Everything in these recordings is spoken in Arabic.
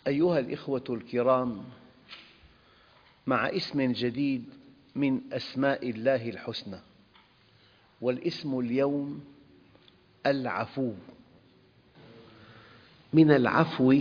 أيها الإخوة الكرام، مع اسم جديد من أسماء الله الحسنى، والاسم اليوم العفو. من العفو،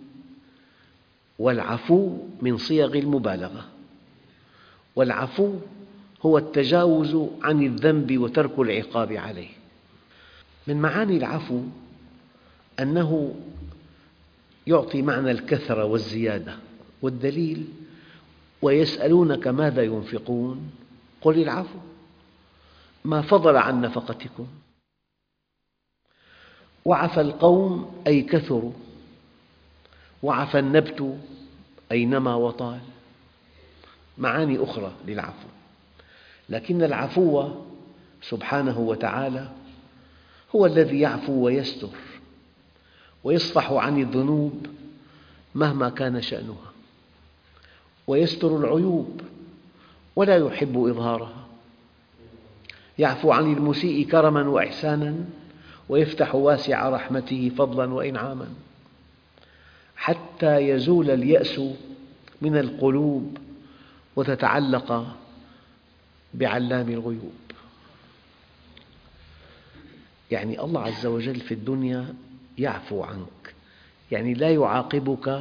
والعفو من صيغ المبالغة، والعفو هو التجاوز عن الذنب وترك العقاب عليه. من معاني العفو أنه يعطي معنى الكثرة والزيادة، والدليل: ويسألونك ماذا ينفقون قل العفو، ما فضل عن نفقتكم. وعفى القوم أي كثروا، وعفى النبت أي نمى وطال. معاني أخرى للعفو، لكن العفو سبحانه وتعالى هو الذي يعفو ويستر ويصفح عن الذنوب مهما كان شأنها، ويستر العيوب ولا يحب إظهارها، يعفو عن المسيء كرما وإحسانا، ويفتح واسع رحمته فضلا وإنعاما، حتى يزول اليأس من القلوب وتتعلق بعلام الغيوب. يعني الله عز وجل في الدنيا يعفو عنك، يعني لا يعاقبك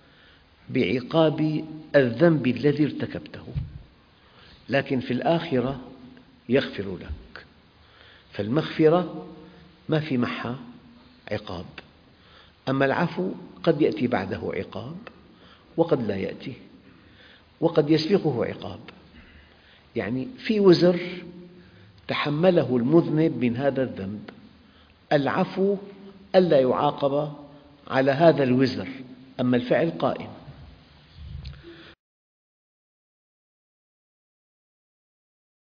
بعقاب الذنب الذي ارتكبته، لكن في الآخرة يغفر لك. فالمغفرة ما في معها عقاب، أما العفو قد يأتي بعده عقاب وقد لا يأتي، وقد يسبقه عقاب. يعني في وزر تحمله المذنب من هذا الذنب، العفو ألا يعاقب على هذا الوزر، أما الفعل قائم.